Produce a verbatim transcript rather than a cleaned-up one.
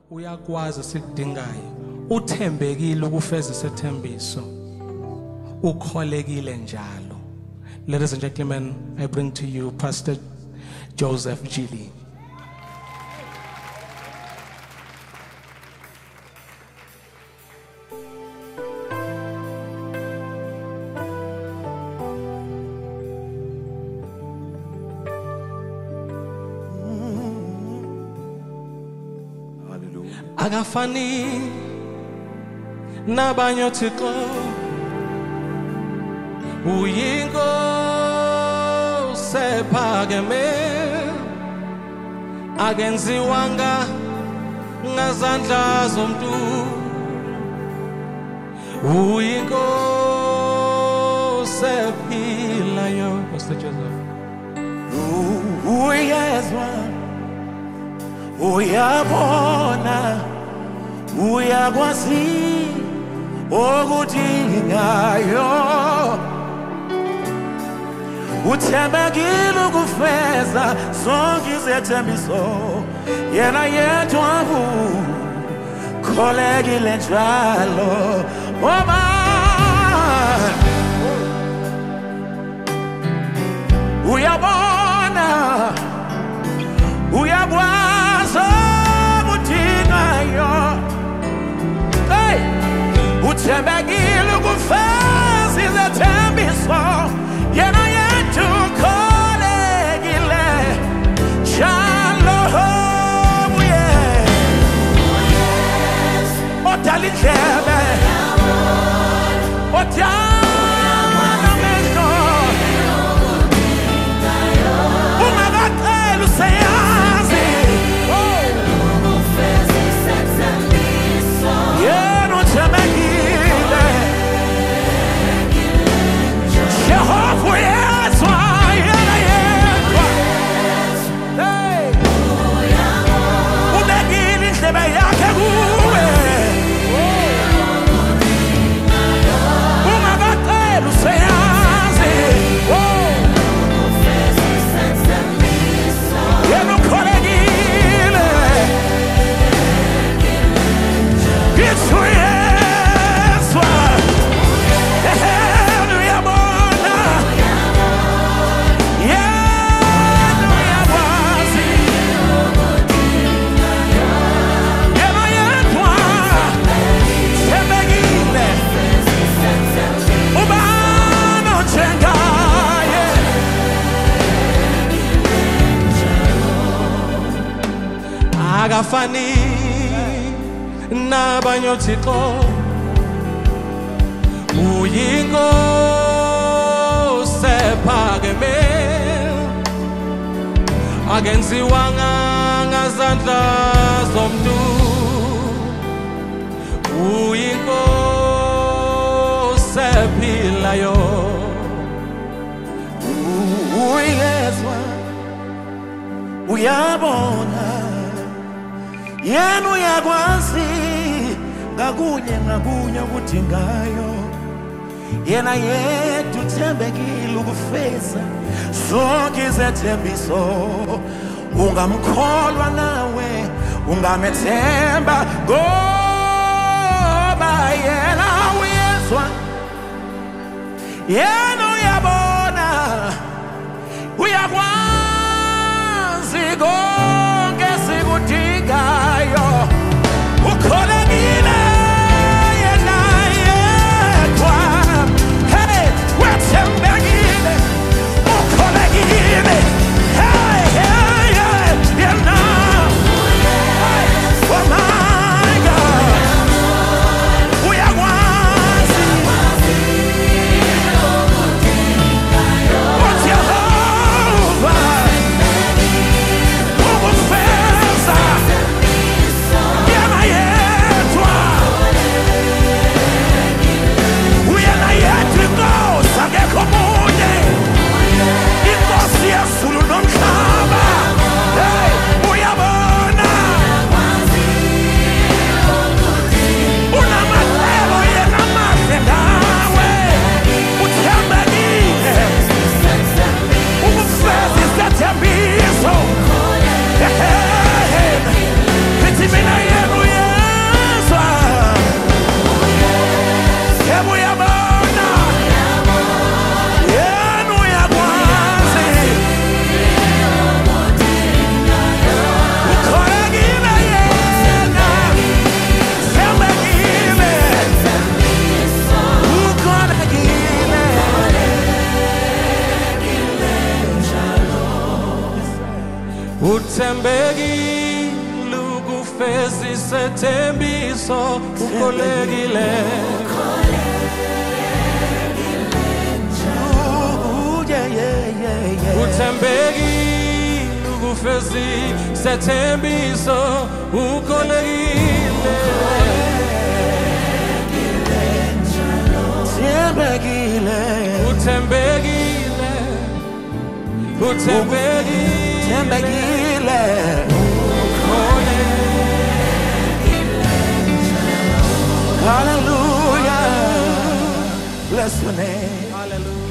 uyakwazi sikudingayo, uthembekile ukufeza isethembiso, ukholekile njalo. Ladies and gentlemen, I bring to you Pastor Joseph Gili. Agafani nabanye Thixo uyinkosi ephakeme akenziwanga ngazandla zomuntu uyinkosi ephilayo. Pastor Joseph uyezwa uyabona uyakwazi okudingayo uthembekile ukufeza zonke izethembiso yena yedwa ukholekile njalo. Oma uyabona uyakwazi okudingayo uthembekile ukufeza izethembiso yena yethu ukholekile njalo. Uye odala indlebe odala amehlo ungakaceli useyazi yena uthembekile Jehova uyezwa yena yedwa ubekile indlebe yakhe kuwe ungakaceli useyazi yena ukholekile it's uyezwa yena uyabona yena uyakwazi yena yedwa thembekile ubani onjengaye akafani nabanye Thixo uyinkosi ephakeme akenziwanga ngazandla zomuntu uyinkosi ephilayo. uyezwa uyabona yena uyakwazi ngakunye ngakunye okudingayo yena yedwa uthembekile ukufeza zonke izethembiso ungamkholwa nawe ungamethemba ngoba yena uyezwa yena uyabona uyakwazi konke sikudingayo ukholekile yena yedwa hey wethembekile ukholekile hey hey hey yena oh my God uyakwazi what Jehovah ufezise thembiso ukholekile uthembekile ukufezise thembiso ukholekile Uthembekile uthembekile uthembekile Hallelujah. Bless your name. Hallelujah.